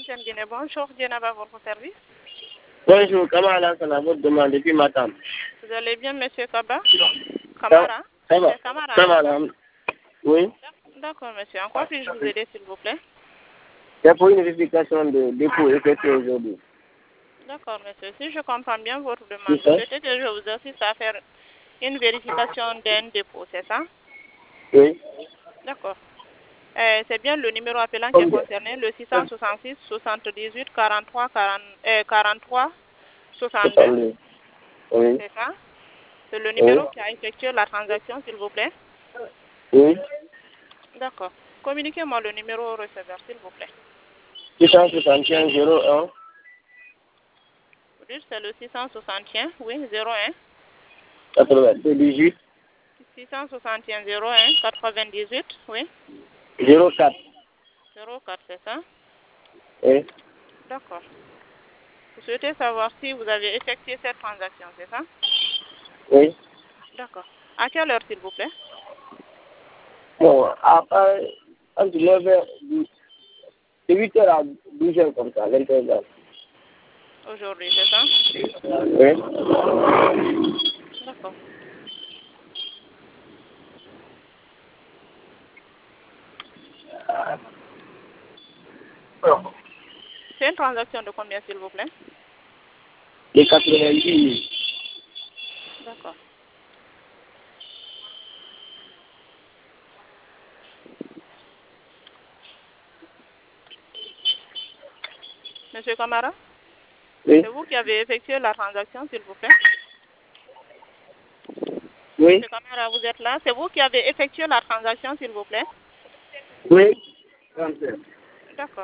Ancienne Guinée, bonjour, Dienaba, votre service. Bonjour, comment allez-vous à votre demande depuis matin? Vous allez bien, monsieur Kaba? Camara? Ça va, Camara, ça va, hein? oui. D'accord, monsieur. En quoi puis-je vous aider, s'il vous plaît? C'est pour une vérification de dépôt effectuée aujourd'hui. D'accord, monsieur. Si je comprends bien votre demande, C'est vous ça? souhaitez que je vous assiste à faire une vérification d'un dépôt, c'est ça? Oui. D'accord. C'est bien le numéro appelant qui est Combien? concerné, le 666 78 43 43 62. 62. Oui. C'est ça? C'est le Oui. numéro qui a effectué la transaction, s'il vous plaît? Oui. D'accord. Communiquez-moi le numéro au receveur, s'il vous plaît. 661 01 Vous dites c'est le 661, oui, 01. 98 661 01 98, oui. 04. 04, c'est ça? Oui. D'accord. Vous souhaitez savoir si vous avez effectué cette transaction, c'est ça? Oui. D'accord. À quelle heure, s'il vous plaît? Bon, après, entre 9h, de 8h à 12h comme ça, 21h. Aujourd'hui, c'est ça? Oui. D'accord. C'est une transaction de combien, s'il vous plaît? De 90 D'accord. Monsieur Camara? 000. Oui. C'est vous qui avez effectué la transaction, s'il vous plaît? Oui. Monsieur Camara, vous êtes là? C'est vous qui avez effectué la transaction, s'il vous plaît? Oui. 37. D'accord.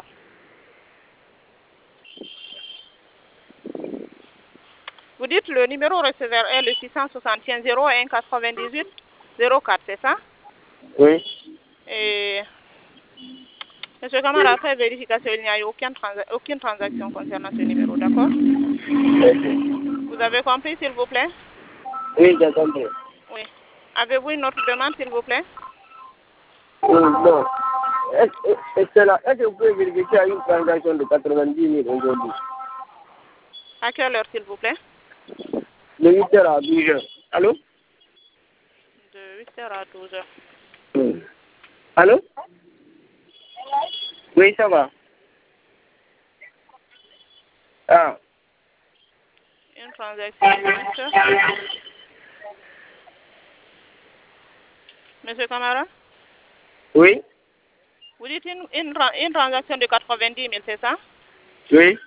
Vous dites le numéro receveur est le 661 01 98 04, c'est ça? Oui. Et monsieur Camara, après vérification, il n'y a eu aucune transaction concernant ce numéro, d'accord? Vous avez compris, s'il vous plaît? Oui, j'ai compris. Oui. Avez-vous une autre demande, s'il vous plaît? Bon. Est-ce que vous pouvez vérifier une transaction de 90 000 aujourd'hui? À quelle heure, s'il vous plaît? De 8h à 12h. Allô? De 8h à 12h. Allô? Oui, ça va. Ah. Une transaction de 8h. Monsieur Camara? Oui? Vous dites une transaction de 90 000, c'est ça? Oui?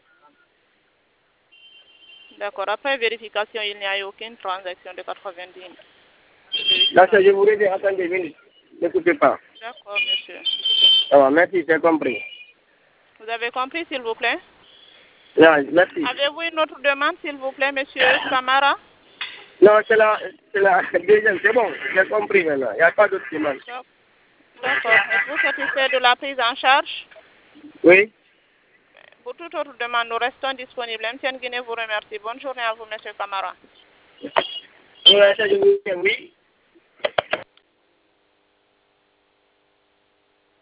D'accord. Après vérification, il n'y a eu aucune transaction de 90 000. Là, je voudrais dire, attendez, minute. N'écoutez pas. D'accord, monsieur. Ça va, merci, j'ai compris. Vous avez compris, s'il vous plaît? Non, merci. Avez-vous une autre demande, s'il vous plaît, monsieur Camara? Non, c'est la deuxième, c'est bon, j'ai compris maintenant. Il n'y a pas d'autre demande. D'accord. Êtes-vous satisfait de la prise en charge? Oui? Pour toute autre demande, nous restons disponibles. Ancienne Guinée vous remercie. Bonne journée à vous, monsieur Camara. Oui, ça, je vous dis oui.